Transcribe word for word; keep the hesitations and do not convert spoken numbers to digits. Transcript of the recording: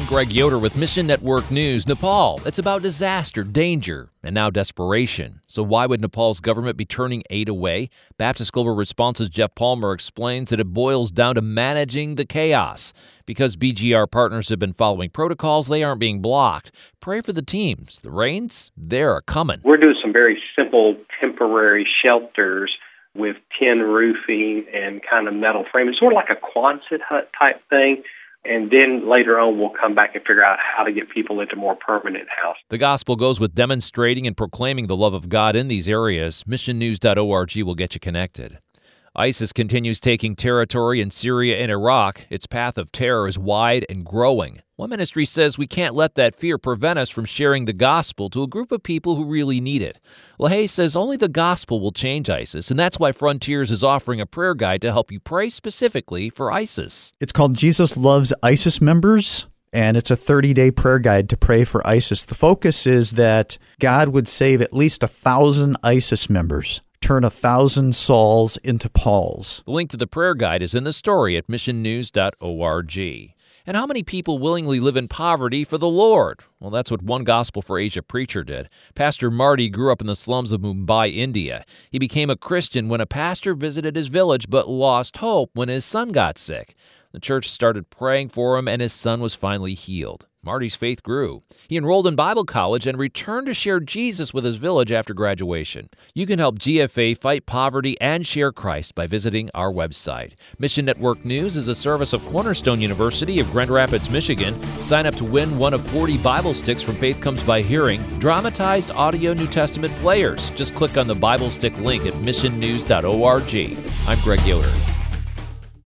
I'm Greg Yoder with Mission Network News. Nepal, it's about disaster, danger, and now desperation. So why would Nepal's government be turning aid away? Baptist Global Response's Jeff Palmer explains that it boils down to managing the chaos. Because B G R partners have been following protocols, they aren't being blocked. Pray for the teams. The rains, they're coming. We're doing some very simple temporary shelters with tin roofing and kind of metal frame. It's sort of like a Quonset hut type thing. And then later on, we'll come back and figure out how to get people into more permanent housing. The gospel goes with demonstrating and proclaiming the love of God in these areas. mission news dot org will get you connected. ISIS continues taking territory in Syria and Iraq. Its path of terror is wide and growing. One ministry says we can't let that fear prevent us from sharing the gospel to a group of people who really need it. LaHaye says only the gospel will change ISIS, and that's why Frontiers is offering a prayer guide to help you pray specifically for ISIS. It's called Jesus Loves ISIS Members, and it's a thirty-day prayer guide to pray for ISIS. The focus is that God would save at least a thousand ISIS members. Turn a thousand Sauls into Pauls. The link to the prayer guide is in the story at mission news dot org. And how many people willingly live in poverty for the Lord? Well, that's what One Gospel for Asia preacher did. Pastor Marty grew up in the slums of Mumbai, India. He became a Christian when a pastor visited his village but lost hope when his son got sick. The church started praying for him, and his son was finally healed. Marty's faith grew. He enrolled in Bible college and returned to share Jesus with his village after graduation. You can help G F A fight poverty and share Christ by visiting our website. Mission Network News is a service of Cornerstone University of Grand Rapids, Michigan. Sign up to win one of forty Bible sticks from Faith Comes by Hearing, dramatized audio New Testament players. Just click on the Bible stick link at mission news dot org. I'm Greg Yoder.